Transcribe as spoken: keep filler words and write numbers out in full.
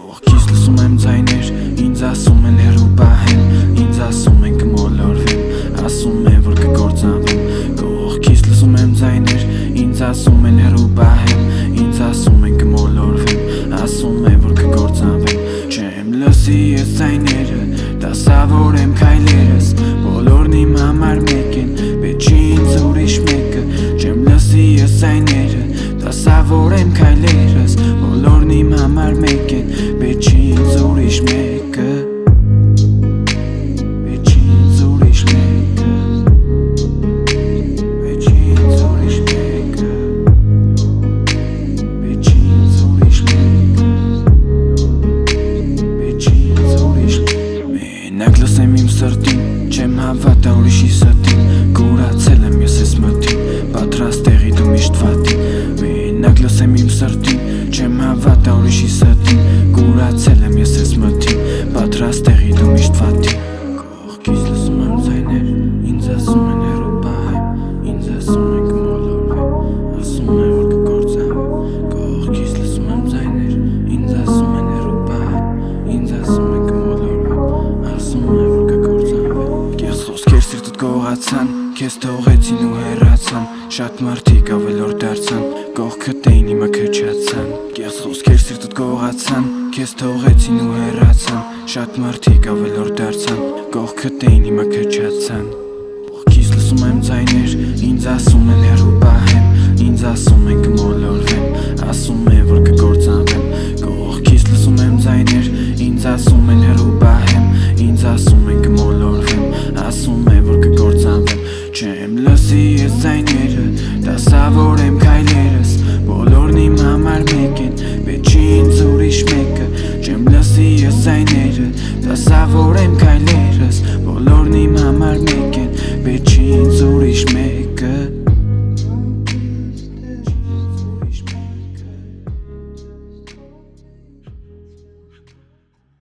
Կողքից լսում եմ ձայներ, ինձ ասում են հեռու պահեմ, ինձ ասում են կմոլորվեմ, ասում են որ կկործանվեմ։ Կողքից լսում եմ ձայներ, ինձ ասում են հեռու պահեմ, ինձ ասում են կմոլորվեմ, ասում են որ կկործանվեմ։ Չեմ լսի ես ձայները, դասավորեմ քայլերս, բոլորն իմ համար մեկ են, պետք չի ինձ ուրիշ մեկը։ Չեմ լսի ես ձայները, դասավորեմ քայլերս, բոլորն իմ համար մեկ են, պետք չի ինձ ուրիշ մեկը, պետք չի ինձ ուրիշ մեկը, պետք չի ինձ ուրիշ մեկը, պետք չի ինձ ուրիշ մեկը, պետք չի ինձ ուրիշ մեկը։ Մենակ լսեմ իմ սրտին, չեմ հավատա ուրիշի ստին, կուրացել եմ ես ես մտին, պատրաստ տեղի դու միշտ վատին։ Մենակ լսեմ իմ սրտին, չեմ հավատա ուրիշի ստին, կուրացել եմ ես ես մտին, պատրաստ տեղի դու միշտ վատին։ Կողքից լսում եմ ձայներ, ինձ ասում են հեռու պահեմ, ինձ ասում են կմոլորվեմ, ասում են որ կկործանվեմ։ Կողքից լսում եմ ձայներ, ինձ ասում են հեռու պահեմ, ինձ ասում են կմոլորվեմ, ասում են որ կկործանվեմ։ Կեղծ խոսքեր սիրտդ գողացան, քեզ թողեցին ու հեռացան, շատ մարդիկ ավելորդ դարձան, կողքդ էին հիմա քչացան։ Կեղծ խոսքեր սիրտդ գողացան, քեզ թողեցին ու հեռացան, շատ մարդիկ ավելորդ դարձան, կողքդ էին հիմա քչացան։ Կողքից լսում եմ ձայներ, ինձ ասում են հեռու պահեմ,